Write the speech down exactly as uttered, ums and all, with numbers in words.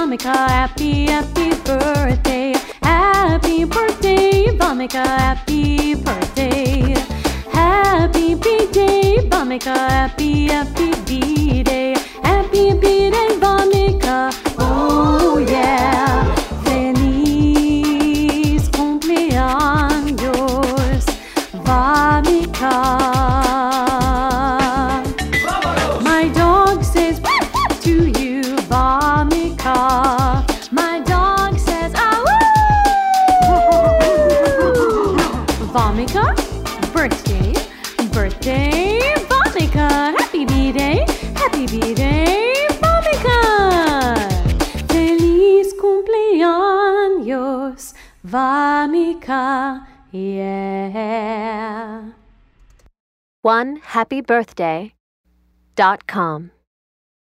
Vamika, happy, happy birthday. Happy birthday, Vamika, happy birthday. Happy B-Day, Vamika, happy, happy B-Day. Happy B-Day, Vamika, oh yeah. Feliz cumpleaños, Vamika. My dog says to you, Vamika. My dog says, ah woo! Vamika, birthday, birthday, Vamika. Happy B-Day, happy B-Day, Vamika. Feliz cumpleaños, Vamika, yeah. one happy birthday dot com